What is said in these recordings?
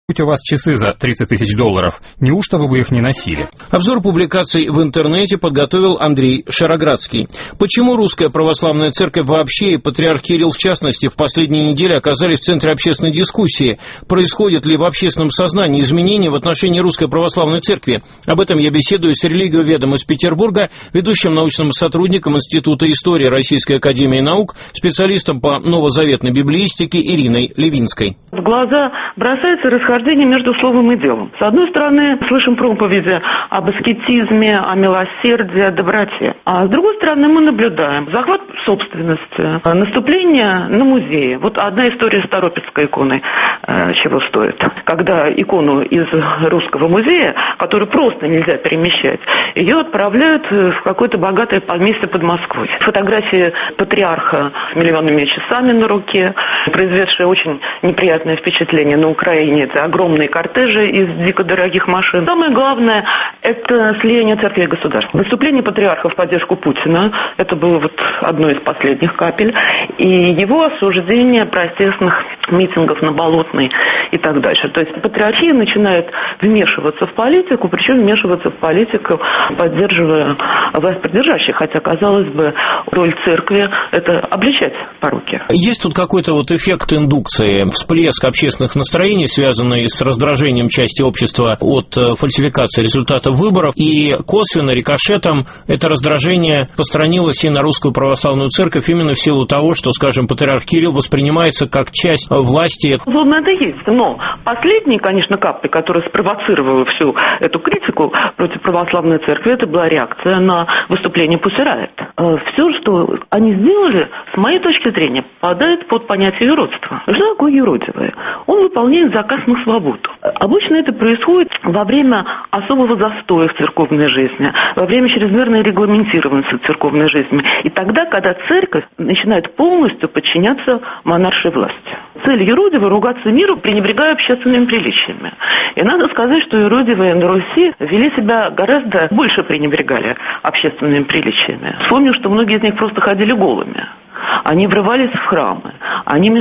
Будь у вас часы за $30 тысяч, неужто вы бы их не носили? Обзор публикаций в интернете подготовил Андрей Шароградский. Почему Русская Православная Церковь вообще и Патриарх Кирилл в частности в последние недели оказались в центре общественной дискуссии? Происходит ли в общественном сознании изменения в отношении Русской Православной Церкви? Об этом я беседую с религиоведом из Петербурга, ведущим научным сотрудником Института истории Российской академии наук, специалистом по новозаветной библеистике Ириной Левинской. В глаза бросается расхождение между словом и делом. С одной стороны, слышим проповеди об аскетизме, о милосердии, о доброте. А с другой стороны, мы наблюдаем захват собственности, наступление на музеи. Вот одна история с Торопецкой иконой чего стоит. Когда икону из Русского музея, которую просто нельзя перемещать, ее отправляют в какое-то богатое поместье под Москвой. Фотографии патриарха с миллионными часами на руке, произведшие очень неприятное впечатление на Украине. Это огромные кортежи из дико дорогих машин. Самое главное – это слияние церкви и государства. Выступление патриарха в поддержку Путина – это было вот одной из последних капель. И его осуждение протестных митингов на Болотной и так дальше. То есть патриархия начинает вмешиваться в политику, причем вмешиваться в политику, поддерживая власть придержащих. Хотя, казалось бы, роль церкви – это обличать пороки. Есть тут какой-то вот эффект индукции, всплеск общественных настроений, связанный с раздражением части общества от фальсификации результатов выборов, и косвенно, рикошетом, это раздражение распространилось и на Русскую Православную Церковь именно в силу того, что, скажем, Патриарх Кирилл воспринимается как часть власти. Безусловно, это есть, но последние, конечно, капли, которая спровоцировала всю эту критику против Православной Церкви, это была реакция на выступление Pussy Riot. Все, что они сделали, с моей точки зрения, попадает под понятие юродства. Что такое юродивое? Он выполняет заказ на свободу. Обычно это происходит во время особого застоя в церковной жизни, во время чрезмерной регламентированности церковной жизни. И тогда, когда церковь начинает полностью подчиняться монаршей власти. Цель юродивого – ругаться миру, пренебрегая общественными приличиями. И надо сказать, что юродивые на Руси вели себя гораздо больше, пренебрегали общественными приличиями. Вспомню, что многие из них просто ходили голыми. Они врывались в храмы, они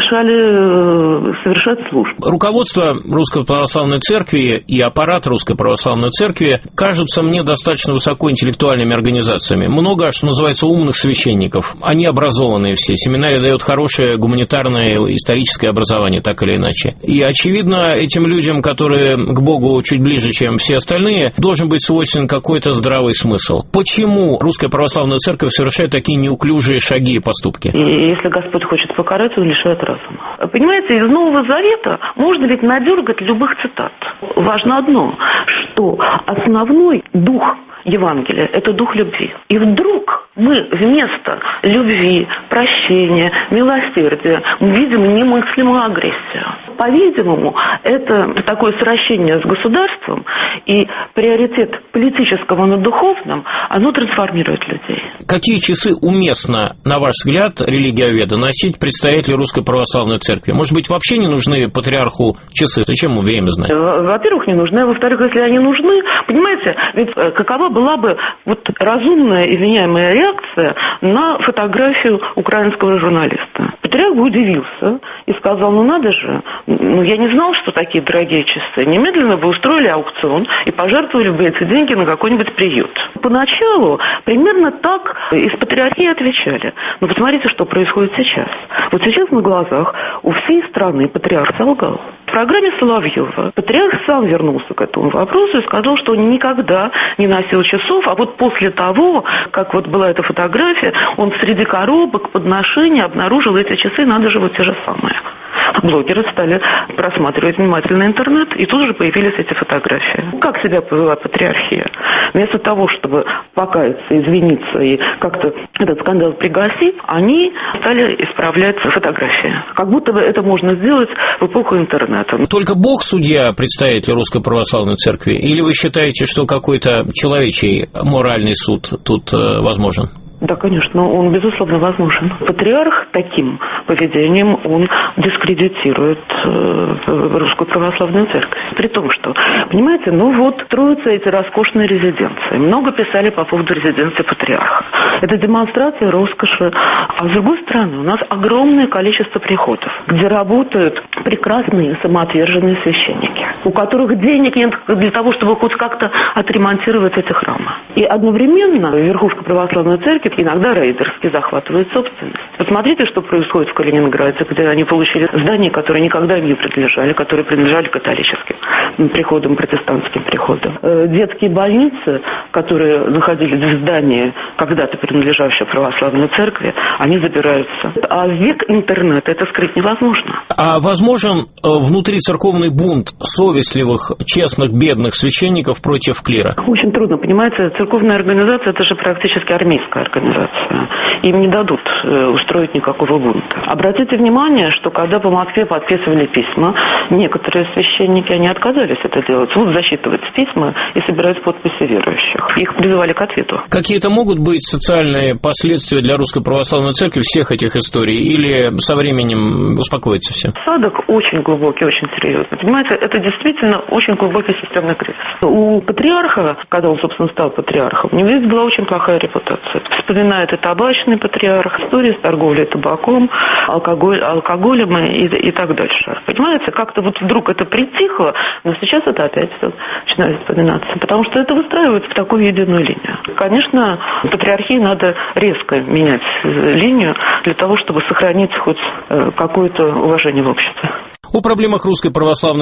мешали совершать службу. Руководство Русской Православной Церкви и аппарат Русской Православной Церкви кажутся мне достаточно высокоинтеллектуальными организациями. Много, что называется, умных священников. Они образованные все. Семинария дает хорошее гуманитарное историческое образование, так или иначе. И, очевидно, этим людям, которые к Богу чуть ближе, чем все остальные, должен быть свойственен какой-то здравый смысл. Почему Русская Православная Церковь совершает такие неуклюжие шаги и поступки? И если Господь хочет покарать, он лишает разума. Понимаете, из Нового Завета можно ведь надергать любых цитат. Важно одно, что основной дух Евангелия – это дух любви. И вдруг мы вместо любви, прощения, милосердия видим немыслимую агрессию. По-видимому, это такое сращение с государством, и приоритет политического над духовным, оно трансформирует людей. Какие часы уместно, на ваш взгляд, религиоведа, носить представители Русской Православной Церкви? Может быть, вообще не нужны патриарху часы? Зачем ему время знать? Во-первых, не нужны, а во-вторых, если они нужны, понимаете, ведь какова была бы вот разумная и вменяемая реакция на фотографию украинского журналиста? Патриарх бы удивился и сказал, ну надо же, я не знал, что такие дорогие часы. Немедленно бы устроили аукцион и пожертвовали бы эти деньги на какой-нибудь приют. Поначалу примерно так из патриархии отвечали. Но посмотрите, что происходит сейчас. Вот сейчас на глазах у всей страны патриарх солгал. В программе Соловьева патриарх сам вернулся к этому вопросу и сказал, что он никогда не носил часов, а вот после того, как вот была эта фотография, он среди коробок, подношений обнаружил эти часы, надо же, вот те же самые. Блогеры стали просматривать внимательно интернет, и тут же появились эти фотографии. Как себя повела патриархия? Вместо того, чтобы покаяться, извиниться и как-то этот скандал пригасить, они стали исправлять фотографии. Как будто бы это можно сделать в эпоху интернета. Только Бог судья представитель Русской Православной Церкви? Или вы считаете, что какой-то человечий моральный суд тут возможен? Да, конечно, он, безусловно, возможен. Патриарх таким поведением, он дискредитирует Русскую Православную Церковь. При том, что, понимаете, строятся эти роскошные резиденции. Много писали по поводу резиденции патриарха. Это демонстрация роскоши. А с другой стороны, у нас огромное количество приходов, где работают прекрасные самоотверженные священники, у которых денег нет для того, чтобы хоть как-то отремонтировать эти храмы. И одновременно верхушка Православной Церкви иногда рейдерски захватывает собственность. Посмотрите, что происходит в Калининграде, где они получили здания, которые никогда им не принадлежали, которые принадлежали католическим приходам, протестантским приходам. Детские больницы, которые находились в здании, когда-то принадлежащего Православной Церкви, они забираются. А век интернета это скрыть невозможно. А возможен внутрицерковный бунт совестливых, честных, бедных священников против клира? Очень трудно, понимаете, церковная организация – это же практически армейская организация. Им не дадут устроить никакого бунта. Обратите внимание, что когда по Москве подписывали письма, некоторые священники, они отказались это делать. Вот засчитывать письма и собирать подписи верующих. Их призывали к ответу. Какие-то могут быть социальные последствия для Русской Православной Церкви всех этих историй? Или со временем успокоится все? Осадок очень глубокий, очень серьезный. Понимаете, это действительно очень глубокий системный кризис. У патриарха, когда он, собственно, стал патриархом, у него здесь была очень плохая репутация. Вспоминает и табачный патриарх, история с торговлей табаком, алкоголем и так дальше. Понимаете, как-то вдруг это притихло, но сейчас это опять начинает вспоминаться. Потому что это выстраивается в такую единую линию. Конечно, патриархии надо резко менять линию для того, чтобы сохранить хоть какое-то уважение в обществе. О проблемах Русской Православной